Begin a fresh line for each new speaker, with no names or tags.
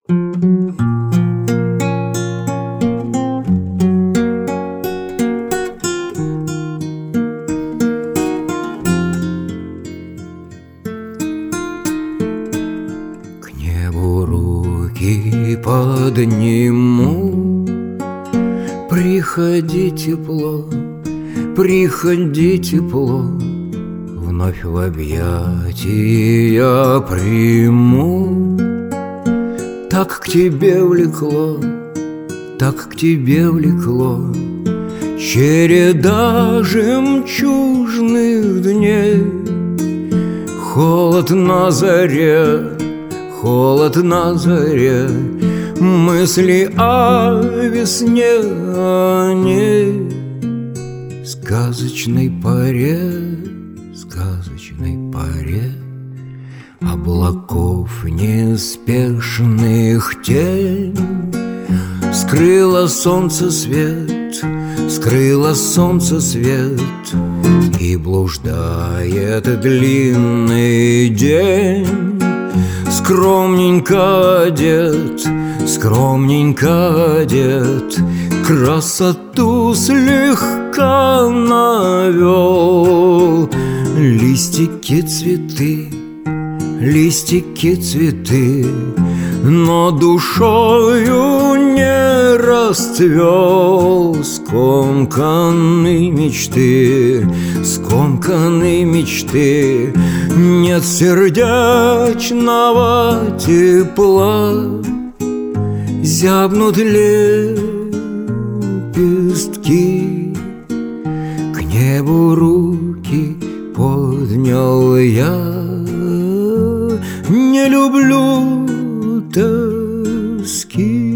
К небу руки подниму, приходи тепло, приходи тепло, вновь в объятия приму. Так к тебе влекло, так к тебе влекло череда жемчужных дней. Холод на заре, холод на заре, мысли о весне, о ней. Сказочной паре, сказочной паре облаков неспешных тень скрыло солнце свет, скрыло солнце свет, и блуждает длинный день. Скромненько одет, скромненько одет, красоту слегка навел. Листики цветы, листики цветы, но душою не расцвел. Скомканы мечты, скомканы мечты, нет сердечного тепла. Зябнут лепестки, к небу руки поднял я. Не люблю тоски.